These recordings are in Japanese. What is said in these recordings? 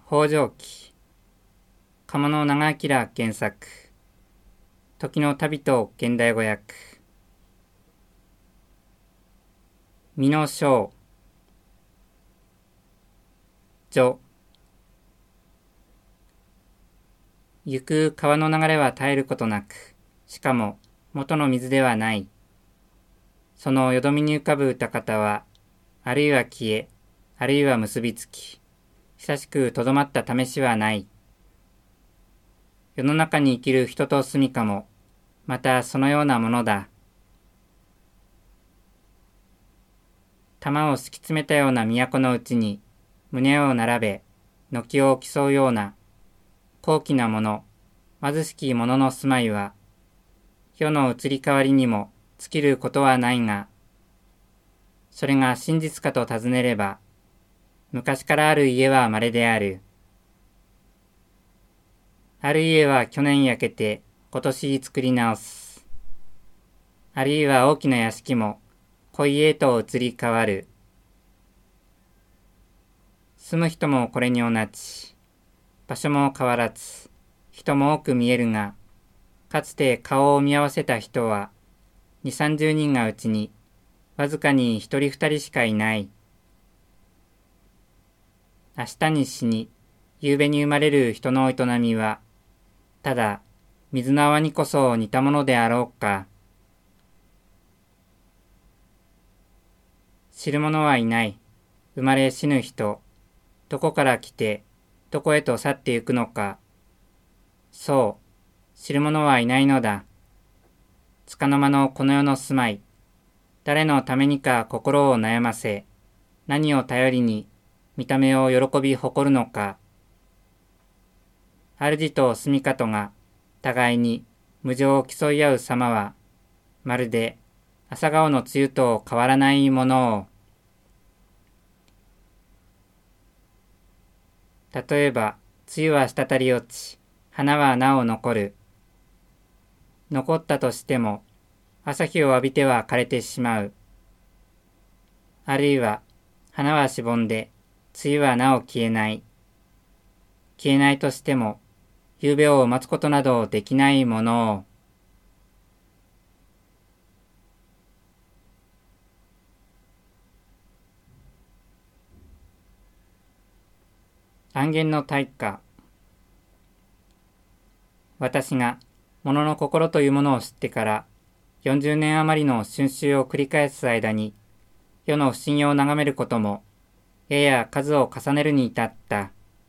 北条記。鴨の長明原作。時の旅と現代語訳。身の章。序。行く川の流れは絶えることなく、しかも元の水ではない。そのよどみに浮かぶ歌方は、あるいは消え、あるいは結びつき、久しくとどまった試しはない。世の中に生きる人と住みかも、またそのようなものだ。玉を敷き詰めたような都のうちに、胸を並べ、軒を競うような、高貴なもの、貧しき者の住まいは、世の移り変わりにも尽きることはないが、それが真実かと尋ねれば、昔からある家は稀である。ある家は去年焼けて今年作り直す。あるいは大きな屋敷も小家へと移り変わる。住む人もこれに同じ。場所も変わらず、人も多く見えるが、かつて顔を見合わせた人は、2、30人がうちに、わずかに1人2人しかいない。明日に死に、夕べに生まれる人の営みは、ただ、水の泡にこそ似たものであろうか。知る者はいない。生まれ死ぬ人。どこから来て、どこへと去ってゆくのか。そう、知る者はいないのだ。束の間のこの世の住まい。誰のためにか心を悩ませ、何を頼りに見た目を喜び誇るのか。主と住みかとが互いに無情を競い合う様は、まるで朝顔の梅雨と変わらないものを。例えば、梅雨は滴り落ち、花はなお残る。残ったとしても、朝日を浴びては枯れてしまう。あるいは、花はしぼんで、梅雨はなお消えない。消えないとしても、夕べを待つことなどできないものを。安元の大化。私が物の心というものを知ってから40年余りの春秋を繰り返す間に世の不思議を眺めることもやや数を重ねるに至った。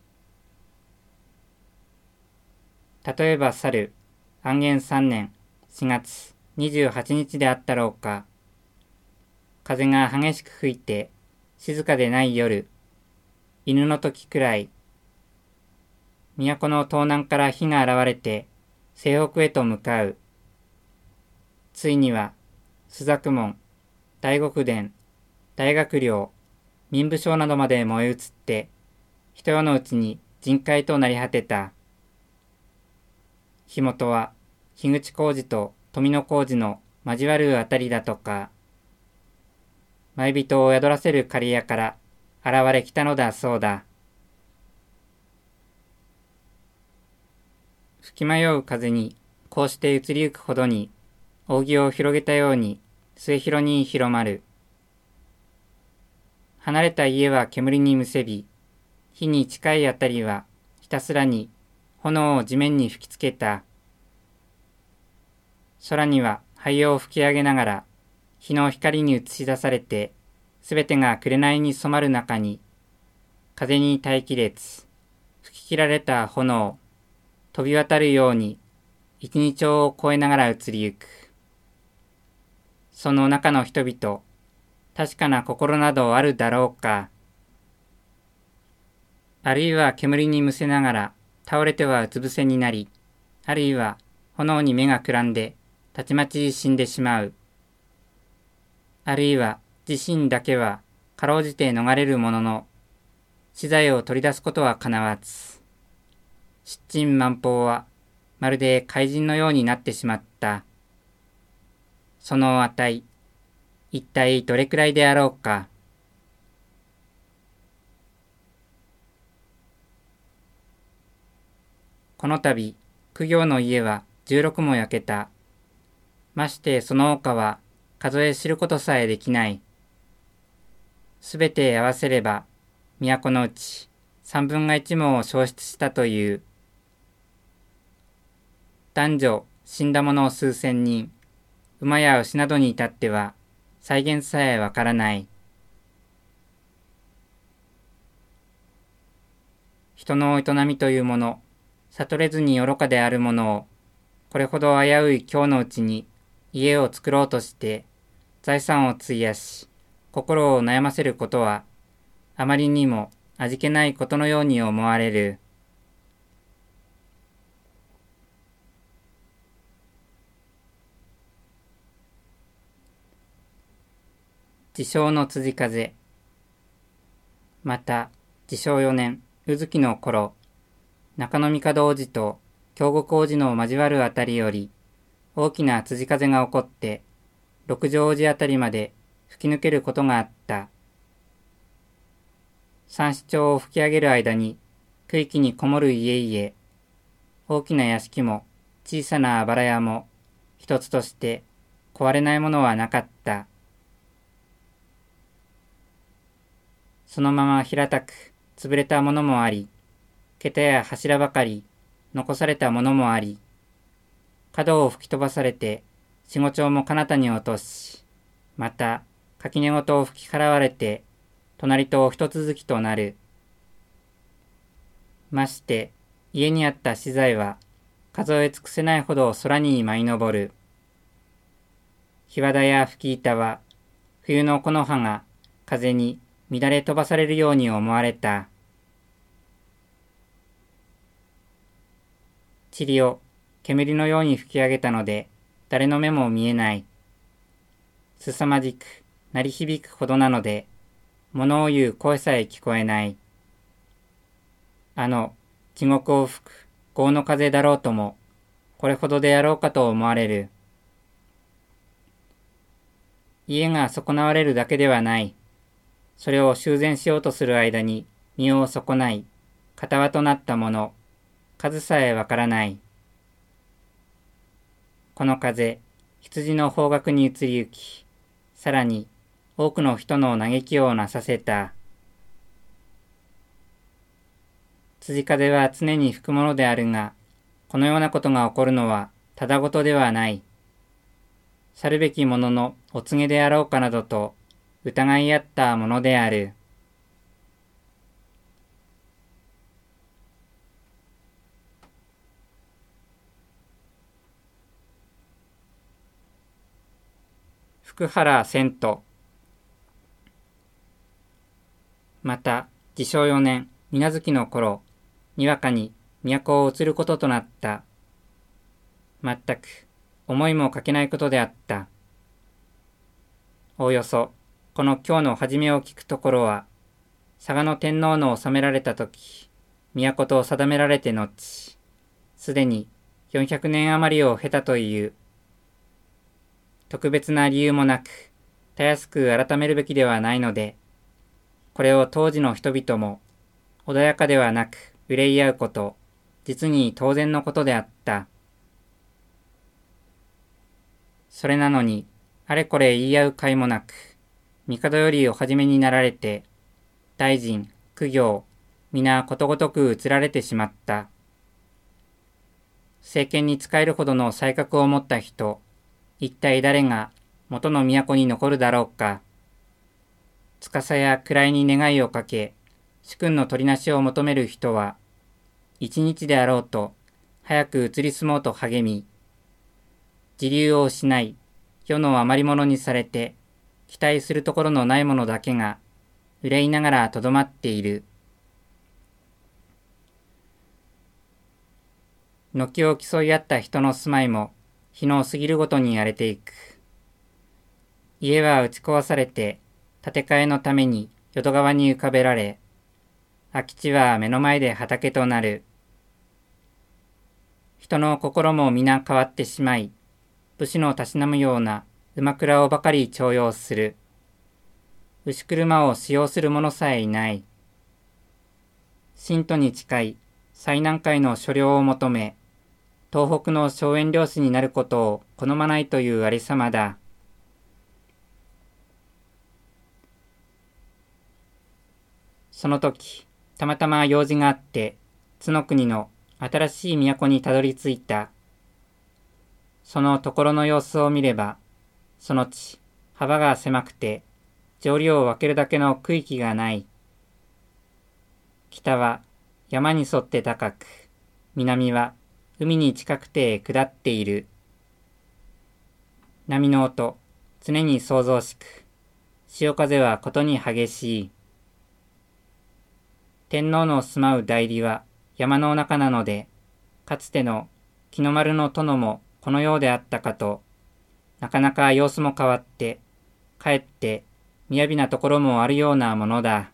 例えば去る安元3年4月28日であったろうか。風が激しく吹いて静かでない夜、犬の時くらい、都の東南から火が現れて西北へと向かう。ついには、朱雀門、大極殿、大学寮、民部省などまで燃え移って、一夜のうちに人海となり果てた。火元は、樋口浩二と富野浩二の交わるあたりだとか、舞人を宿らせる刈谷から現れきたのだそうだ。吹き迷う風にこうして移りゆくほどに扇を広げたように末広に広まる。離れた家は煙にむせび、火に近いあたりはひたすらに炎を地面に吹きつけた。空には灰を吹き上げながら日の光に映し出されてすべてが紅に染まる中に風に耐えきれず吹き切られた炎飛び渡るように一日を越えながら移りゆく。その中の人々、確かな心などあるだろうか。あるいは煙にむせながら倒れてはうつ伏せになり、あるいは炎に目がくらんでたちまち死んでしまう。あるいは自身だけはかろうじて逃れるものの、資材を取り出すことはかなわず。失珍満法はまるで怪人のようになってしまった。その値、一体どれくらいであろうか。 この度、苦行の家は16も焼けた。ましてその他は数え知ることさえできない。すべて合わせれば、都のうち3分が1もを焼失したという。男女死んだ者数千人、馬や牛などに至っては再現さえわからない。人の営みというもの、悟れずに愚かであるものを、これほど危うい今日のうちに家を作ろうとして財産を費やし、心を悩ませることは、あまりにも味気ないことのように思われる。治承の辻風。また、治承4年、卯月の頃、中野帝王子と京極王子の交わるあたりより、大きな辻風が起こって、六条王子あたりまで吹き抜けることがあった。三四町を吹き上げる間に、区域にこもる家々、大きな屋敷も小さなあばら屋も、一つとして壊れないものはなかった。そのまま平たく潰れたものもあり、桁や柱ばかり残されたものもあり、角を吹き飛ばされて四五丁も彼方に落とし、また垣根ごとを吹き払われて隣と一続きとなる。まして家にあった資材は数え尽くせないほど空に舞い上る。檜皮や吹き板は冬の木の葉が風に乱れ飛ばされるように思われた。塵を煙のように吹き上げたので、誰の目も見えない。凄まじく鳴り響くほどなので、物を言う声さえ聞こえない。地獄を吹く豪の風だろうとも、これほどであろうかと思われる。家が損なわれるだけではない。それを修繕しようとする間に身を損ない、片輪となったもの、数さえわからない。この風、羊の方角に移り行き、さらに多くの人の嘆きをなさせた。辻風は常に吹くものであるが、このようなことが起こるのはただごとではない。去るべきもののお告げであろうかなどと疑い合ったものである。福原遷都。また、治承4年、水無月の頃、にわかに都を移ることとなった。まったく、思いもかけないことであった。おおよそ、この今日の始めを聞くところは、嵯峨の天皇の治められたとき、都と定められて後、すでに400年余りを経たという。特別な理由もなく、たやすく改めるべきではないので、これを当時の人々も、穏やかではなく憂い合うこと、実に当然のことであった。それなのに、あれこれ言い合う甲斐もなく、帝よりお始めになられて、大臣、公卿、皆ことごとく移られてしまった。政権に仕えるほどの才覚を持った人、一体誰が元の都に残るだろうか。司や位に願いをかけ、主君の取りなしを求める人は、一日であろうと、早く移り住もうと励み、自流を失い、世の余り物にされて、期待するところのないものだけが、憂いながらとどまっている。軒を競い合った人の住まいも、日の過ぎるごとに荒れていく。家は打ち壊されて、建て替えのために淀川に浮かべられ、空き地は目の前で畑となる。人の心も皆変わってしまい、武士のたしなむような馬倉をばかり重用する。牛車を使用する者さえいない。信徒に近い最難解の所領を求め、東北の荘園領主になることを好まないというありさまだ。その時、たまたま用事があって、津の国の新しい都にたどり着いた。そのところの様子を見れば、その地、幅が狭くて、上流を分けるだけの区域がない。北は山に沿って高く、南は海に近くて下っている。波の音、常に騒々しく、潮風はことに激しい。天皇の住まう内裏は山の中なので、かつての日の丸の殿もこのようであったかと、なかなか様子も変わって、かえって雅なところもあるようなものだ。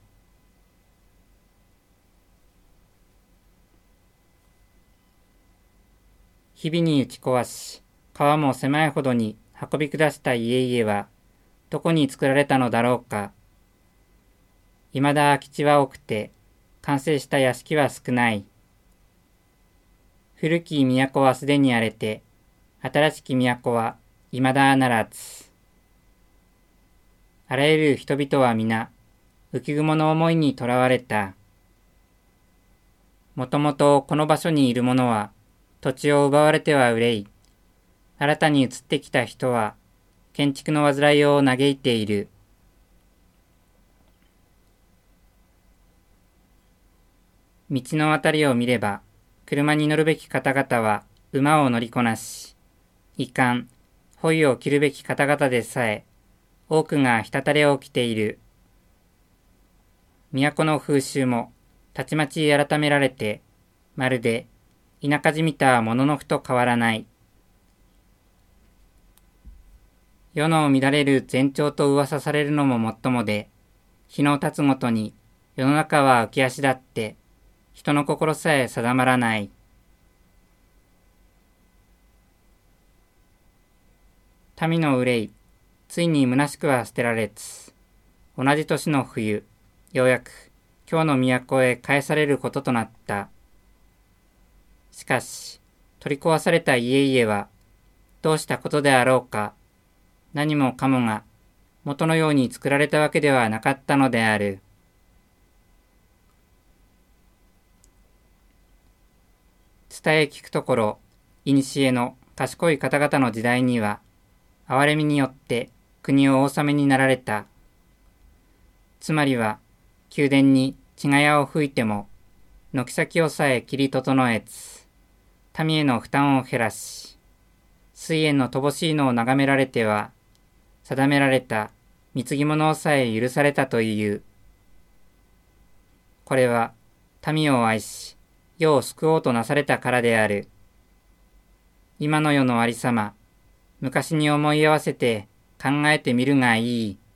日々に打ち壊し、川も狭いほどに運び下した家々は、どこに作られたのだろうか。いまだ空き地は多くて、完成した屋敷は少ない。古き都はすでに荒れて、新しき都はいまだならず。あらゆる人々は皆、浮雲の思いにとらわれた。もともとこの場所にいる者は、土地を奪われては憂い。新たに移ってきた人は、建築の煩いを嘆いている。道のあたりを見れば、車に乗るべき方々は馬を乗りこなし、いかん、穂を切るべき方々でさえ、多くがひたたれを着ている。都の風習も、たちまち改められて、まるで田舎じみたもののふと変わらない。世の乱れる前兆と噂されるのももっともで、日の経つごとに世の中は浮き足立って、人の心さえ定まらない。民の憂い、ついに虚しくは捨てられつ、同じ年の冬、ようやく京の都へ返されることとなった。しかし、取り壊された家々は、どうしたことであろうか、何もかもが元のように作られたわけではなかったのである。伝え聞くところ、いにしえの賢い方々の時代には、憐れみによって国をお治めになられた。つまりは、宮殿に血がやを吹いても、軒先をさえ切り整えつ、民への負担を減らし、水煙の乏しいのを眺められては、定められた貢ぎ物をさえ許されたという。これは、民を愛し、世を救おうとなされたからである。今の世のありさま、昔に思い合わせて考えてみるがいい。